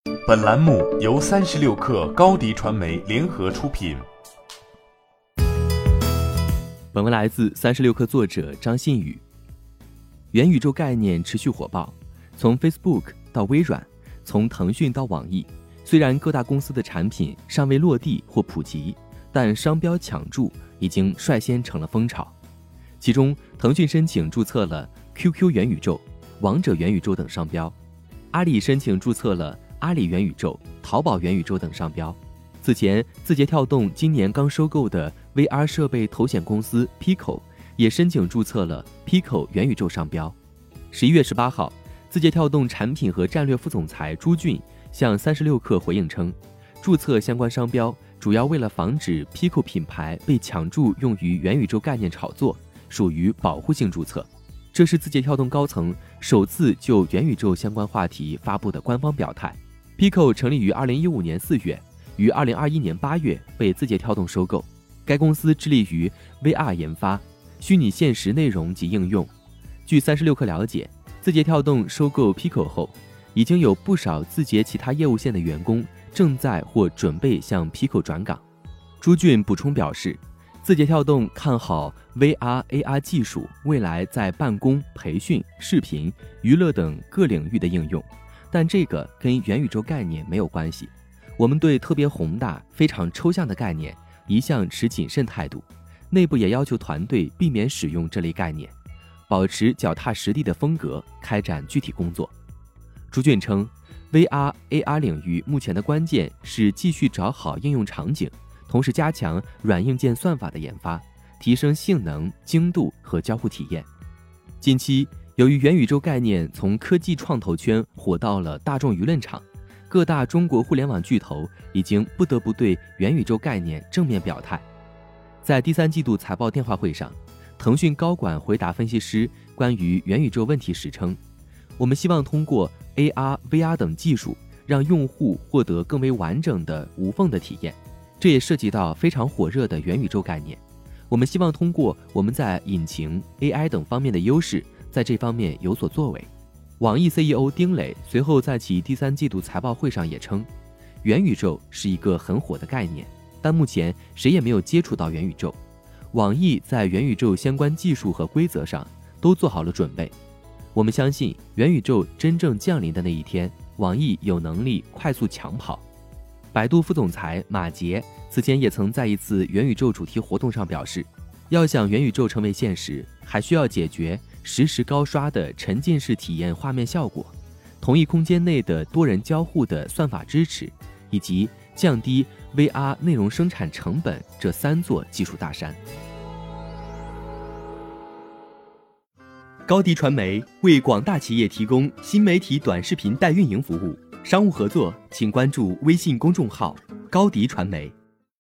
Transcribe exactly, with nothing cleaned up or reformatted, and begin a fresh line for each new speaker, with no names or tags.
本栏目由三十六氪高低传媒联合出品。
本文来自三十六氪作者张信宇。元宇宙概念持续火爆，从 Facebook 到微软，从腾讯到网易，虽然各大公司的产品尚未落地或普及，但商标抢注已经率先成了风潮。其中，腾讯申请注册了 Q Q 元宇宙、王者元宇宙等商标，阿里申请注册了阿里元宇宙、淘宝元宇宙等商标。此前，字节跳动今年刚收购的 V R 设备头显公司 Pico 也申请注册了 Pico 元宇宙商标。十一月十八号，字节跳动产品和战略副总裁朱俊向三十六氪回应称，注册相关商标主要为了防止 Pico 品牌被抢注用于元宇宙概念炒作，属于保护性注册。这是字节跳动高层首次就元宇宙相关话题发布的官方表态。Pico 成立于二零一五年四月，于二零二一年八月被字节跳动收购。该公司致力于 V R 研发、虚拟现实内容及应用。据三十六氪了解，字节跳动收购 Pico 后，已经有不少字节其他业务线的员工正在或准备向 Pico 转岗。朱俊补充表示，字节跳动看好 V R、A R 技术未来在办公、培训、视频、娱乐等各领域的应用，但这个跟元宇宙概念没有关系。我们对特别宏大、非常抽象的概念一向持谨慎态度，内部也要求团队避免使用这类概念，保持脚踏实地的风格，开展具体工作。朱俊称 ，V R、A R 领域目前的关键是继续找好应用场景，同时加强软硬件算法的研发，提升性能、精度和交互体验。近期，由于元宇宙概念从科技创投圈火到了大众舆论场，各大中国互联网巨头已经不得不对元宇宙概念正面表态。在第三季度财报电话会上，腾讯高管回答分析师关于元宇宙问题时称，我们希望通过 A R、V R 等技术，让用户获得更为完整的无缝的体验。这也涉及到非常火热的元宇宙概念。我们希望通过我们在引擎、A I 等方面的优势，在这方面有所作为。网易 C E O 丁磊随后在其第三季度财报会上也称，元宇宙是一个很火的概念，但目前谁也没有接触到元宇宙。网易在元宇宙相关技术和规则上都做好了准备。我们相信元宇宙真正降临的那一天，网易有能力快速抢跑。百度副总裁马杰此前也曾在一次元宇宙主题活动上表示，要想元宇宙成为现实，还需要解决实时高刷的沉浸式体验画面效果，同一空间内的多人交互的算法支持，以及降低 V R 内容生产成本这三座技术大山。高迪传媒为广大企业提供新媒体短视频代运营服务，商务合作请关注微信公众号高迪传媒。